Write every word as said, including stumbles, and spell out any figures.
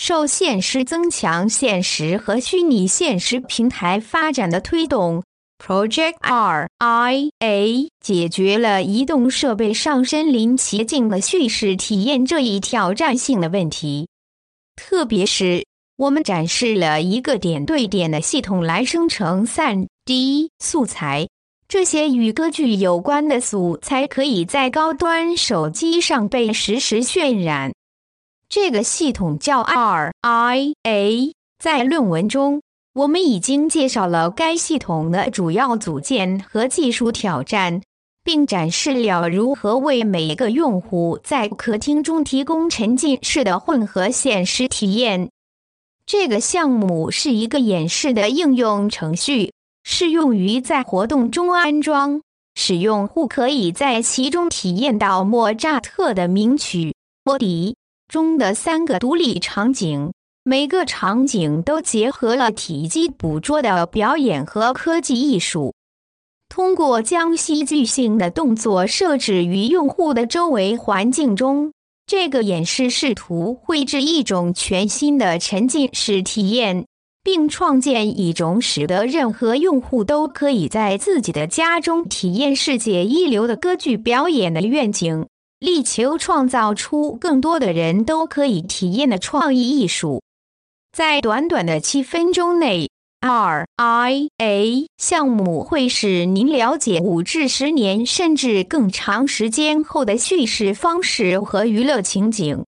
受现实增强现实和虚拟现实平台发展的推动， Project R I A 解决了移动设备上身临其境的叙事体验这一挑战性的问题。特别是我们展示了一个点对点的系统来生成 三 D 素材，这些与歌剧有关的素材可以在高端手机上被实时渲染。这个系统叫 R I A， 在论文中，我们已经介绍了该系统的主要组件和技术挑战，并展示了如何为每个用户在客厅中提供沉浸式的混合现实体验。这个项目是一个演示的应用程序，适用于在活动中安装，使用户可以在其中体验到莫扎特的名曲《魔笛》中的三个独立场景，每个场景都结合了体积捕捉的表演和科技艺术。通过将戏剧性的动作设置于用户的周围环境中，这个演示试图绘制一种全新的沉浸式体验，并创建一种使得任何用户都可以在自己的家中体验世界一流的歌剧表演的愿景，力求创造出更多的人都可以体验的创意艺术。在短短的七分钟内， R I A 项目会使您了解五至十年甚至更长时间后的叙事方式和娱乐情景。